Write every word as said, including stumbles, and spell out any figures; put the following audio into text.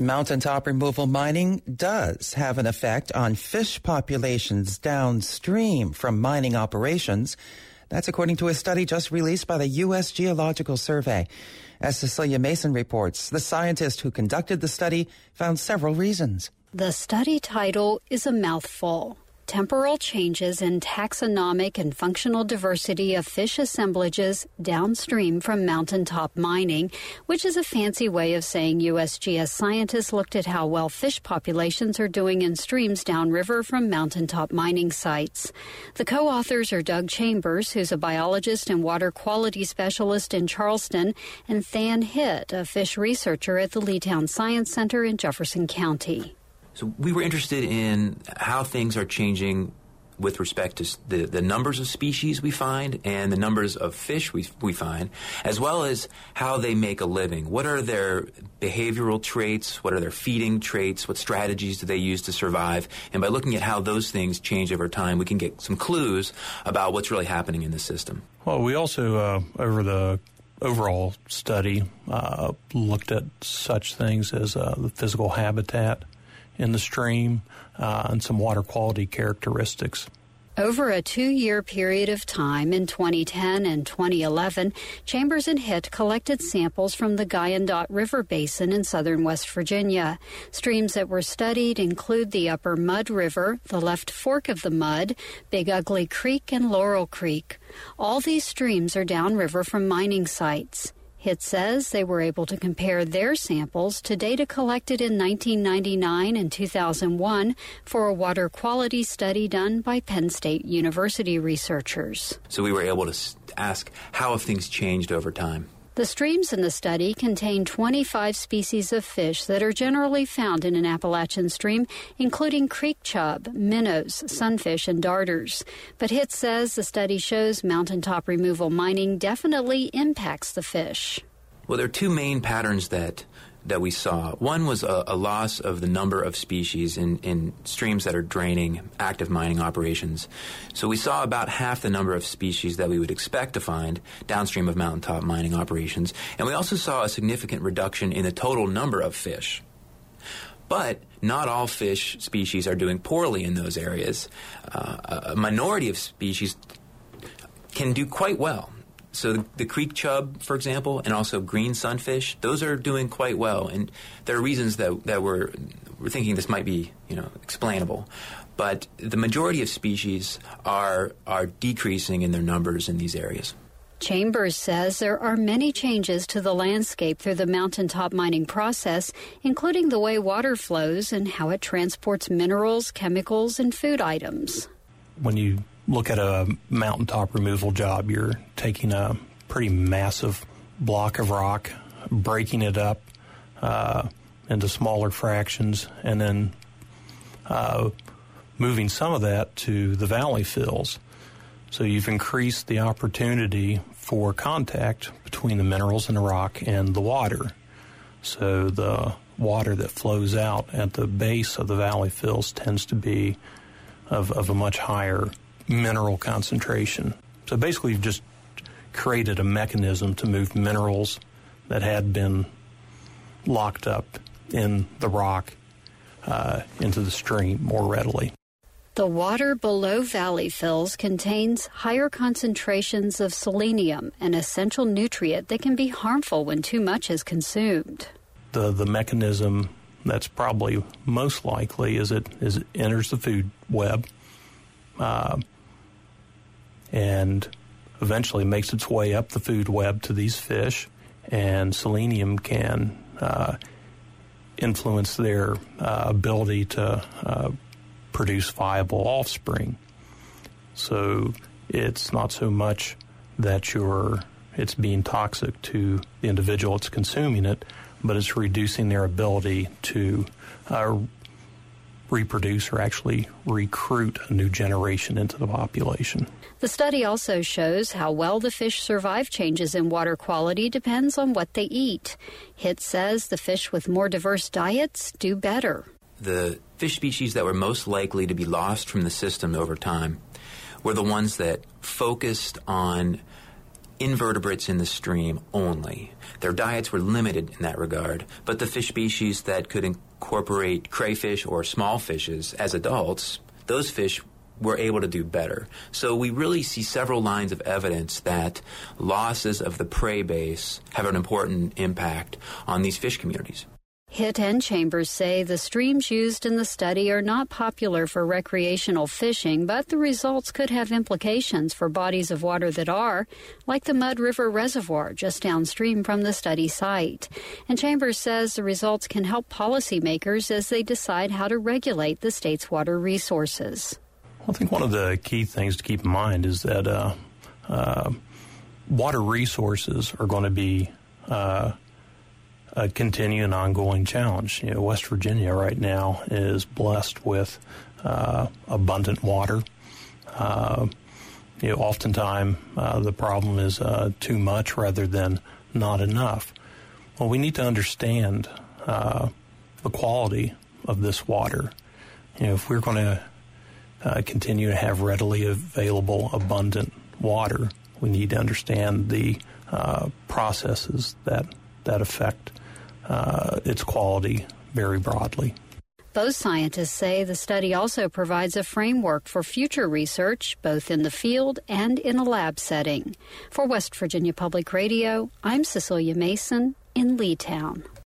Mountaintop removal mining does have an effect on fish populations downstream from mining operations. That's according to a study just released by the U S Geological Survey. As Cecilia Mason reports, the scientist who conducted the study found several reasons. The study title is a mouthful. Temporal changes in taxonomic and functional diversity of fish assemblages downstream from mountaintop mining, which is a fancy way of saying U S G S scientists looked at how well fish populations are doing in streams downriver from mountaintop mining sites. The co-authors are Doug Chambers, who's a biologist and water quality specialist in Charleston, and Than Hitt, a fish researcher at the Leetown Science Center in Jefferson County. So we were interested in how things are changing with respect to the, the numbers of species we find and the numbers of fish we, we find, as well as how they make a living. What are their behavioral traits? What are their feeding traits? What strategies do they use to survive? And by looking at how those things change over time, we can get some clues about what's really happening in the system. Well, we also, uh, over the overall study, uh, looked at such things as uh, the physical habitat in the stream, uh, and some water quality characteristics. Over a two-year period of time in twenty ten and twenty eleven, Chambers and Hitt collected samples from the Guyandotte River Basin in southern West Virginia. Streams that were studied include the Upper Mud River, the Left Fork of the Mud, Big Ugly Creek, and Laurel Creek. All these streams are downriver from mining sites. Hitt says they were able to compare their samples to data collected in nineteen ninety-nine and two thousand one for a water quality study done by Penn State University researchers. So we were able to ask, how have things changed over time? The streams in the study contain twenty-five species of fish that are generally found in an Appalachian stream, including creek chub, minnows, sunfish, and darters. But Hitt says the study shows mountaintop removal mining definitely impacts the fish. Well, there are two main patterns that that we saw. One was a, a loss of the number of species in, in streams that are draining active mining operations. So we saw about half the number of species that we would expect to find downstream of mountaintop mining operations. And we also saw a significant reduction in the total number of fish. But not all fish species are doing poorly in those areas. Uh, a minority of species can do quite well. So the, the creek chub, for example, and also green sunfish, those are doing quite well. And there are reasons that, that we're, we're thinking this might be, you know, explainable. But the majority of species are are decreasing in their numbers in these areas. Chambers says there are many changes to the landscape through the mountaintop mining process, including the way water flows and how it transports minerals, chemicals, and food items. When you look at a mountaintop removal job, you're taking a pretty massive block of rock, breaking it up uh, into smaller fractions, and then uh, moving some of that to the valley fills. So you've increased the opportunity for contact between the minerals in the rock and the water. So the water that flows out at the base of the valley fills tends to be of, of a much higher mineral concentration. So basically you've just created a mechanism to move minerals that had been locked up in the rock uh, into the stream more readily. The water below valley fills contains higher concentrations of selenium, an essential nutrient that can be harmful when too much is consumed. The the mechanism that's probably most likely is it is it enters the food web uh, and eventually makes its way up the food web to these fish, and selenium can uh, influence their uh, ability to uh, produce viable offspring. So it's not so much that you're it's being toxic to the individual that's consuming it, but it's reducing their ability to uh, reproduce or actually recruit a new generation into the population. The study also shows how well the fish survive changes in water quality depends on what they eat. Hitt says the fish with more diverse diets do better. The fish species that were most likely to be lost from the system over time were the ones that focused on invertebrates in the stream only. Their diets were limited in that regard, but the fish species that could incorporate crayfish or small fishes as adults, those fish were able to do better. So we really see several lines of evidence that losses of the prey base have an important impact on these fish communities. Hitt and Chambers say the streams used in the study are not popular for recreational fishing, but the results could have implications for bodies of water that are, like the Mud River Reservoir just downstream from the study site. And Chambers says the results can help policymakers as they decide how to regulate the state's water resources. I think one of the key things to keep in mind is that uh, uh, water resources are going to be uh, a continuing, ongoing challenge. You know, West Virginia right now is blessed with uh, abundant water. Uh, you know, oftentimes uh, the problem is uh, too much rather than not enough. Well, we need to understand uh, the quality of this water. You know, if we're going to Uh, continue to have readily available, abundant water, we need to understand the uh, processes that that affect uh, its quality very broadly. Both scientists say the study also provides a framework for future research, both in the field and in a lab setting. For West Virginia Public Radio, I'm Cecilia Mason in Leetown.